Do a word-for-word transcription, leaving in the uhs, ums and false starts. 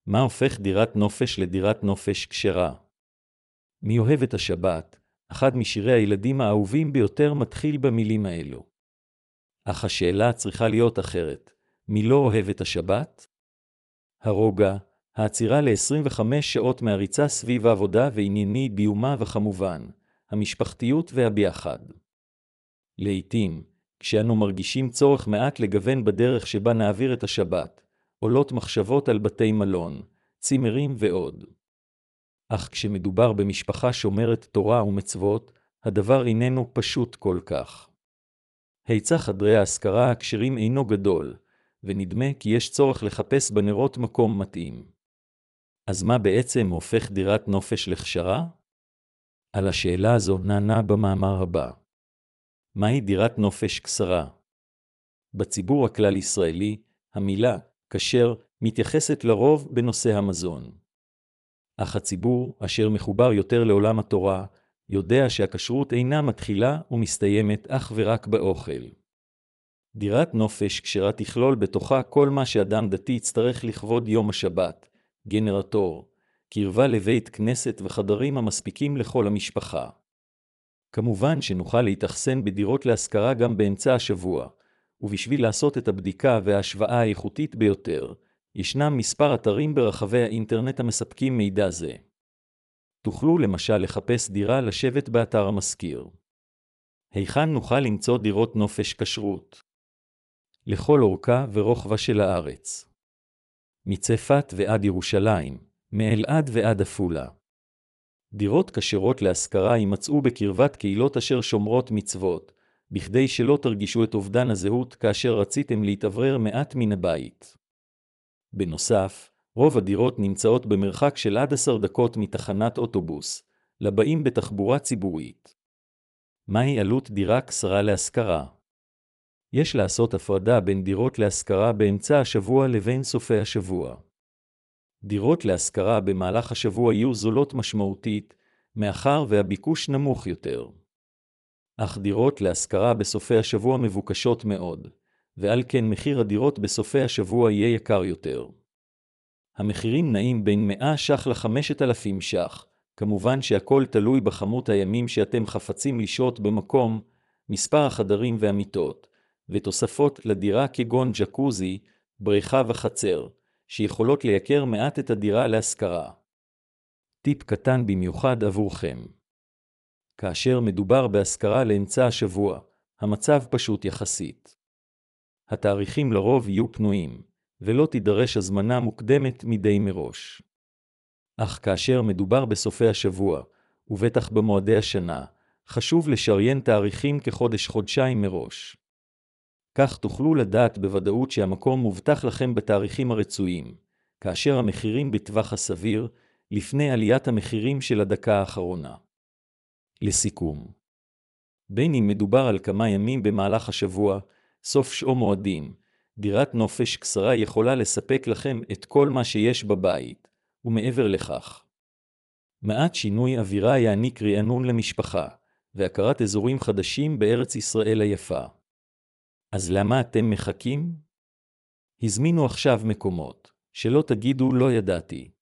מה הופך דירת נופש לדירת נופש כשרה? מי אוהב את השבת? אחד משירי הילדים האהובים ביותר מתחיל במילים האלו. אך השאלה צריכה להיות אחרת. מי לא אוהב את השבת? הרוגע, העצירה ל-עשרים וחמש שעות מהריצה סביב העבודה וענייני ביומה וכמובן, המשפחתיות והביחד. לעתים, כשאנו מרגישים צורך מעט לגוון בדרך שבה נעביר את השבת, עולות מחשבות על בתי מלון, צימרים ועוד. אך כשמדובר במשפחה שומרת תורה ומצוות, הדבר איננו פשוט כל כך. היצע חדרי ההשכרה הכשרים אינו גדול, ונדמה כי יש צורך לחפש בנרות מקום מתאים. אז מה בעצם הופך דירת נופש לכשרה? על השאלה הזו נענה במאמר הבא. מהי דירת נופש כשרה? בציבור הכלל ישראלי, המילה כשר מתייחסת לרוב בנושא המזון. אך הציבור, אשר מחובר יותר לעולם התורה, יודע שהכשרות אינה מתחילה ומסתיימת אך ורק באוכל. דירת נופש כשרה תכלול בתוכה כל מה שאדם דתי יצטרך לכבוד יום השבת, גנרטור, קרבה לבית כנסת וחדרים המספיקים לכל המשפחה. כמובן שנוכל להתאכסן בדירות להשכרה גם באמצע השבוע, ובשביל לעשות את הבדיקה וההשוואה האיכותית ביותר, ישנם מספר אתרים ברחבי האינטרנט המספקים מידע זה. תוכלו למשל לחפש דירה לשבת באתר המשכיר. היכן נוכל למצוא דירות נופש כשרות? לכל אורכה ורוחבה של הארץ. מצפת ועד ירושלים, מאלעד ועד עפולה. דירות כשרות להשכרה יימצאו בקרבת קהילות אשר שומרות מצוות, בכדי שלא תרגישו את אובדן הזהות כאשר רציתם להתאוורר מעט מן הבית. בנוסף, רוב הדירות נמצאות במרחק של עד עשר דקות מתחנת אוטובוס, לבאים בתחבורה ציבורית. מהי עלות דירה כשרה להשכרה? יש לעשות הפרדה בין דירות להשכרה באמצע השבוע לבין סופי השבוע. דירות להשכרה במהלך השבוע יהיו זולות משמעותית, מאחר והביקוש נמוך יותר. אך דירות להשכרה בסופי השבוע מבוקשות מאוד, ועל כן מחיר הדירות בסופי השבוע יהיה יקר יותר. המחירים נעים בין מאה ש"ח ל-חמשת אלפים ש"ח, כמובן שהכל תלוי בכמות הימים שאתם חפצים לשהות במקום, מספר החדרים והמיטות, ותוספות לדירה כגון ג'קוזי, בריכה וחצר, שיכולות לייקר מעט את הדירה להשכרה. טיפ קטן במיוחד עבורכם. כאשר מדובר בהשכרה לאמצע השבוע, המצב פשוט יחסית. התאריכים לרוב יהיו פנויים, ולא תידרש הזמנה מוקדמת מדי מראש. אך כאשר מדובר בסופי השבוע, ובטח במועדי השנה, חשוב לשריין תאריכים כחודש-חודשיים מראש. כך תוכלו לדעת בוודאות שהמקום מובטח לכם בתאריכים הרצויים, כאשר המחירים בטווח הסביר, לפני עליית המחירים של הדקה האחרונה. לסיכום, בין אם מדובר על כמה ימים במהלך השבוע, סוף שעה מועדים, דירת נופש כשרה יכולה לספק לכם את כל מה שיש בבית, ומעבר לכך. מעט שינוי אווירה יעניק רענון למשפחה, והכרת אזורים חדשים בארץ ישראל היפה. אז למה אתם מחכים? הזמינו עכשיו מקומות, שלא תגידו לא ידעתי.